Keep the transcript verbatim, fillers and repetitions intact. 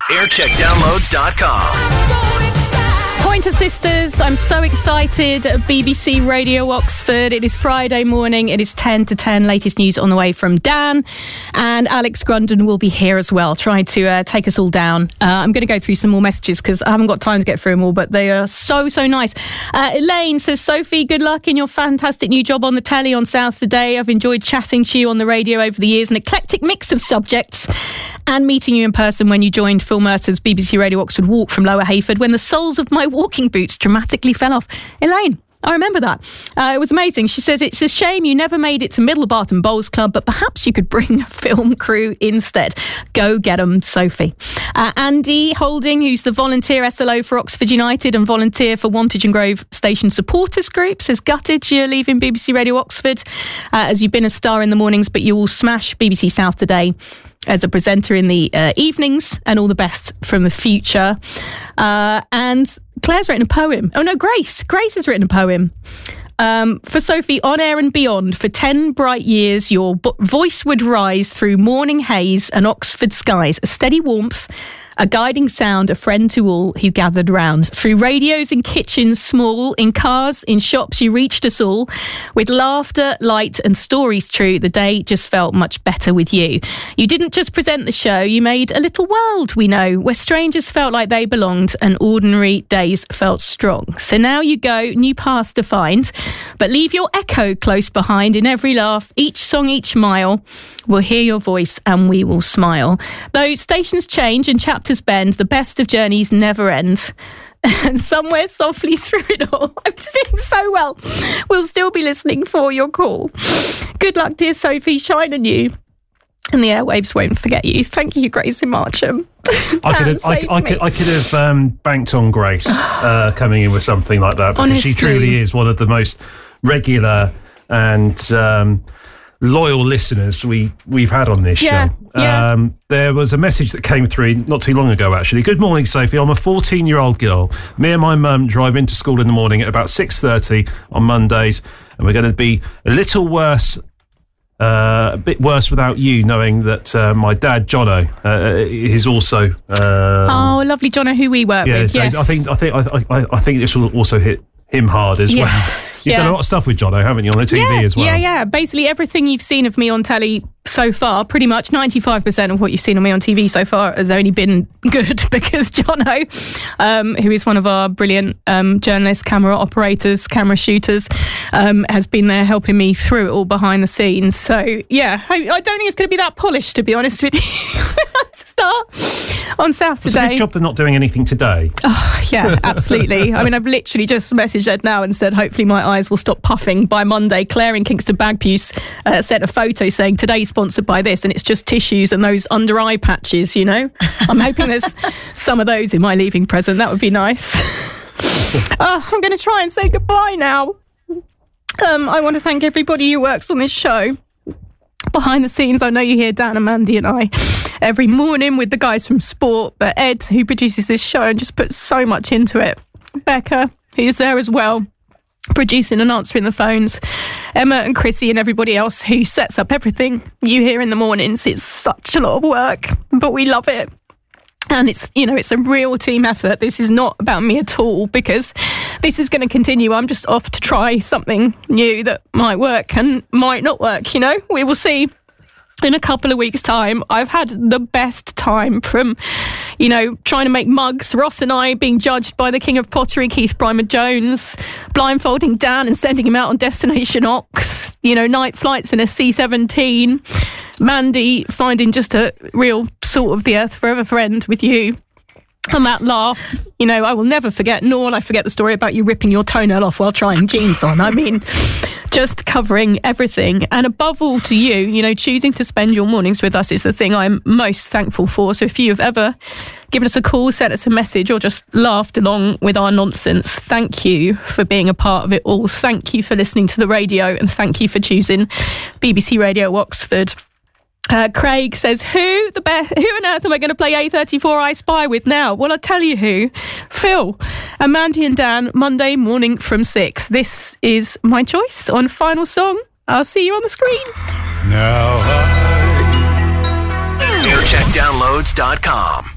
aircheck downloads dot com. Pointer Sisters, I'm so excited. B B C Radio Oxford. It is Friday morning. It is ten to ten. Latest news on the way from Dan. And Alex Grundon will be here as well, trying to uh, take us all down. Uh, I'm going to go through some more messages because I haven't got time to get through them all, but they are so, so nice. Uh, Elaine says, Sophie, good luck in your fantastic new job on the telly on South today. I've enjoyed chatting to you on the radio over the years, an eclectic mix of subjects, and meeting you in person when you joined Phil Mercer's B B C Radio Oxford walk from Lower Hayford when the soles of my walking boots dramatically fell off. Elaine, I remember that. Uh, it was amazing. She says, it's a shame you never made it to Middle Barton Bowls Club, but perhaps you could bring a film crew instead. Go get 'em, Sophie. Uh, Andy Holding, who's the volunteer S L O for Oxford United and volunteer for Wantage and Grove Station Supporters Group, says, gutted you're leaving B B C Radio Oxford, uh, as you've been a star in the mornings, but you will smash B B C South today as a presenter in the uh, evenings, and all the best from the future. Uh, and Claire's written a poem. Oh no, Grace. Grace has written a poem. Um, for Sophie, on air and beyond, for ten bright years, your bo- voice would rise through morning haze and Oxford skies, a steady warmth, a guiding sound, a friend to all who gathered round. Through radios and kitchens small, in cars, in shops, you reached us all. With laughter, light and stories true, the day just felt much better with you. You didn't just present the show, you made a little world, we know, where strangers felt like they belonged and ordinary days felt strong. So now you go, new paths to find, but leave your echo close behind. In every laugh, each song, each mile, we'll hear your voice and we will smile. Though stations change and chapters bend, the best of journeys never end. And somewhere softly through it all, I'm doing so well, we'll still be listening for your call. Good luck, dear Sophie, shine on you, and the airwaves won't forget you. Thank you, Grace in Marcham. I could have, I, I, could, I could have um, banked on Grace uh, coming in with something like that, because Honestly. she truly is one of the most regular and um, loyal listeners we, we've had on this Yeah, show. yeah. Um, there was a message that came through not too long ago, actually. Good morning, Sophie. I'm a fourteen-year-old girl. Me and my mum drive into school in the morning at about six thirty on Mondays, and we're going to be a little worse, uh, a bit worse without you, knowing that uh, my dad, Jono, uh, is also... Um, Oh, lovely Jono, who we work yeah, with. so Yes. I think I think I, I, I think this will also hit him hard as Yeah. well. You've Yeah. done a lot of stuff with Jono, haven't you, on the T V yeah, as well? Yeah, yeah. Basically, everything you've seen of me on telly so far, pretty much ninety-five percent of what you've seen of me on T V so far has only been good, because Jono, um, who is one of our brilliant um, journalists, camera operators, camera shooters, um, has been there helping me through it all behind the scenes. So, yeah, I, I don't think it's going to be that polished, to be honest with you. Start on South It's today. a good job they're not doing anything today. Oh, yeah, absolutely. I mean, I've literally just messaged Ed now and said, hopefully my eyes will stop puffing by Monday. Claire in Kingston Bagpues uh, sent a photo saying, today's sponsored by this, and it's just tissues and those under eye patches, you know. I'm hoping there's some of those in my leaving present. That would be nice. oh, I'm going to try and say goodbye now. Um, I want to thank everybody who works on this show. Behind the scenes, I know you hear Dan and Mandy and I every morning with the guys from Sport, but Ed, who produces this show and just puts so much into it. Becca, who's there as well, producing and answering the phones. Emma and Chrissy and everybody else who sets up everything you hear in the mornings. It's such a lot of work, but we love it. And it's, you know, it's a real team effort. This is not about me at all, because this is going to continue. I'm just off to try something new that might work and might not work, you know. We will see in a couple of weeks' time. I've had the best time from, you know, trying to make mugs, Ross and I being judged by the King of Pottery, Keith Brymer-Jones, blindfolding Dan and sending him out on Destination Ox, you know, night flights in a C seventeen, Mandy finding just a real salt of the earth forever friend with you. And that laugh, you know, I will never forget, nor will I forget the story about you ripping your toenail off while trying jeans on. I mean, just covering everything. And above all, to you, you know, choosing to spend your mornings with us is the thing I'm most thankful for. So if you have ever given us a call, sent us a message, or just laughed along with our nonsense, thank you for being a part of it all. Thank you for listening to the radio, and thank you for choosing B B C Radio Oxford. Uh, Craig says, who the best? Who on earth am I going to play A thirty-four I Spy with now? Well, I'll tell you who. Phil and Mandy and Dan, Monday morning from six. This is my choice on Final Song. I'll see you on the screen. Now I... aircheck downloads dot com